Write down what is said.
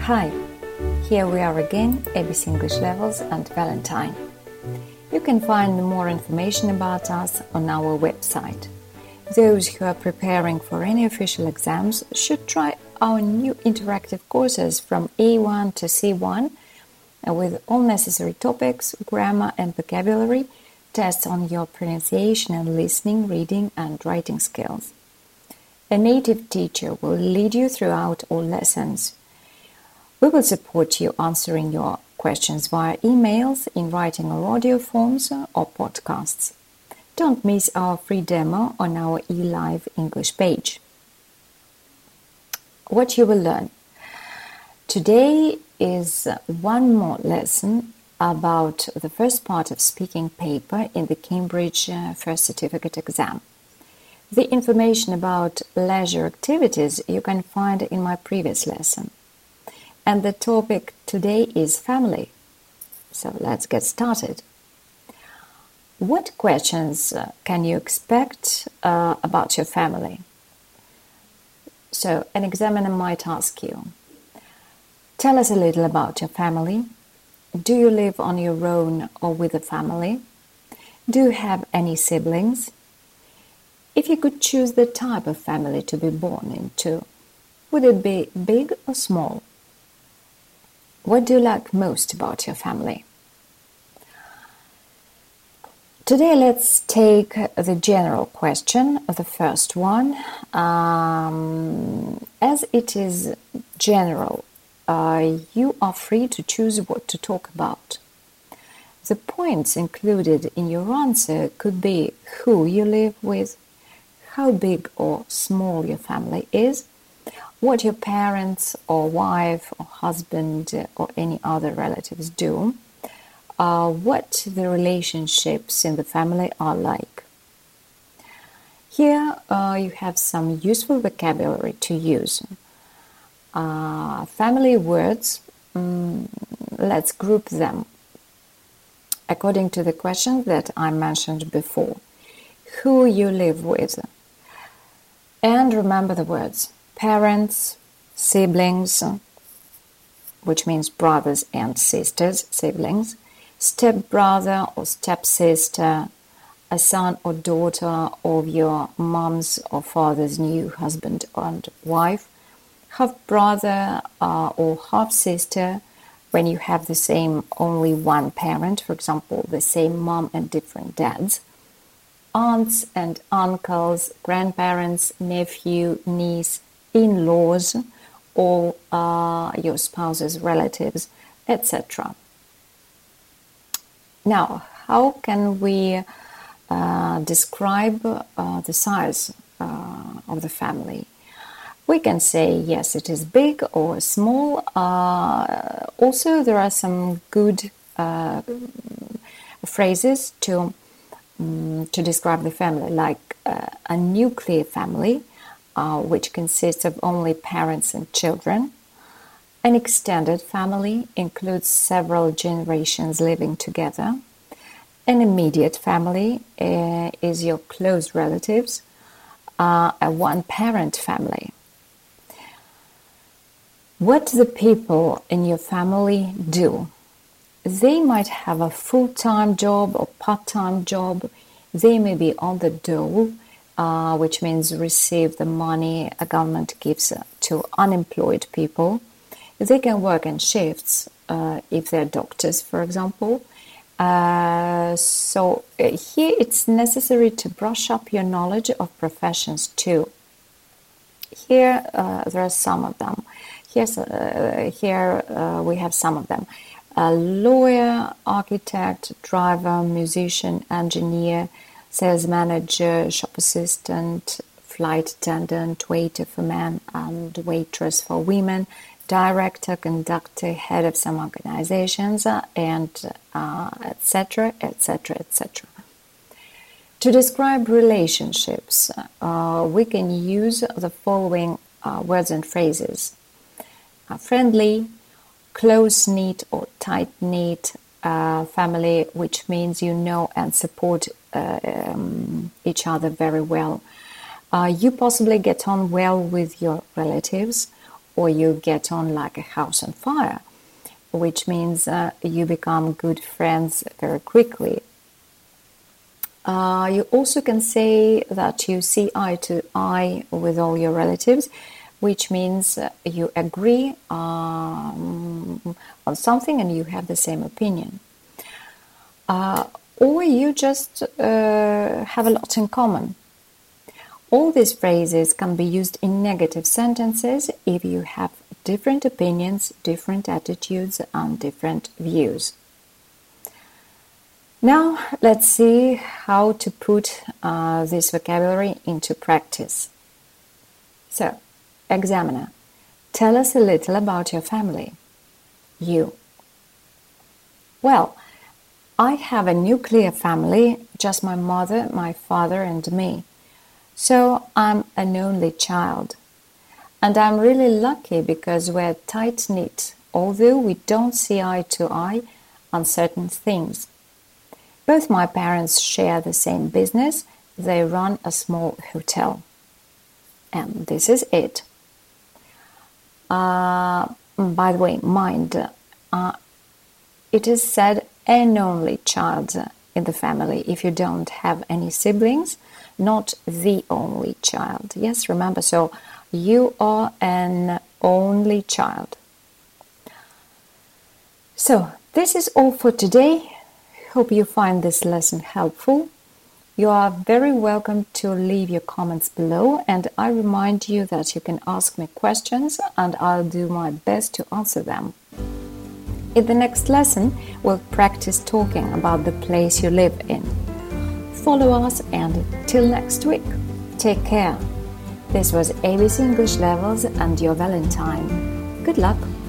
Hi, here we are again, ABC English Levels and Valentine. You can find more information about us on our website. Those who are preparing for any official exams should try our new interactive courses from A1 to C1 with all necessary topics, grammar and vocabulary, tests on your pronunciation and listening, reading and writing skills. A native teacher will lead you throughout all lessons. We will support you answering your questions via emails, in writing or audio forms, or podcasts. Don't miss our free demo on our eLive English page. What you will learn. Today is one more lesson about the first part of speaking paper in the Cambridge First Certificate exam. The information about leisure activities you can find in my previous lesson. And the topic today is family. So let's get started. What questions can you expect about your family? So an examiner might ask you, tell us a little about your family. Do you live on your own or with a family? Do you have any siblings? If you could choose the type of family to be born into, would it be big or small? What do you like most about your family? Today let's take the general question, the first one. As it is general, you are free to choose what to talk about. The points included in your answer could be who you live with, how big or small your family is, what your parents or wife or husband or any other relatives do, what the relationships in the family are like. Here you have some useful vocabulary to use. Family words, let's group them according to the questions that I mentioned before. Who you live with. And remember the words. Parents, siblings, which means brothers and sisters, siblings, stepbrother or stepsister, a son or daughter of your mom's or father's new husband and wife, half-brother or half-sister when you have the same only one parent, for example, the same mom and different dads, aunts and uncles, grandparents, nephew, niece, in-laws, or your spouse's relatives, etc. Now, how can we describe the size of the family? We can say, yes, it is big or small. Also, there are some good phrases to describe the family, like a nuclear family, which consists of only parents and children. An extended family includes several generations living together. An immediate family is your close relatives. A one-parent family. What the people in your family do. They might have a full-time job or part-time job. They may be on the dole, which means receive the money a government gives to unemployed people. They can work in shifts if they're doctors, for example. So here it's necessary to brush up your knowledge of professions too. Here there are some of them. Here we have some of them. A lawyer, architect, driver, musician, engineer, sales manager, shop assistant, flight attendant, waiter for men and waitress for women, director, conductor, head of some organizations, and etc., etc., etc. To describe relationships, we can use the following words and phrases. Friendly, close-knit or tight-knit family, which means you know and support each other very well. You possibly get on well with your relatives, or you get on like a house on fire, which means you become good friends very quickly. You also can say that you see eye to eye with all your relatives, which means you agree on something and you have the same opinion. Or you just have a lot in common. All these phrases can be used in negative sentences if you have different opinions, different attitudes, and different views. Now, let's see how to put this vocabulary into practice. So, examiner, tell us a little about your family. You. Well, I have a nuclear family, just my mother, my father, and me. So I'm an only child. And I'm really lucky because we're tight-knit, although we don't see eye to eye on certain things. Both my parents share the same business. They run a small hotel. And this is it. By the way, mind, it is said an only child in the family if you don't have any siblings, not the only child. Yes, remember, so you are an only child. So, this is all for today. Hope you find this lesson helpful. You are very welcome to leave your comments below, and I remind you that you can ask me questions and I'll do my best to answer them. In the next lesson, we'll practice talking about the place you live in. Follow us and till next week. Take care. This was ABC English Levels and your Valentine. Good luck.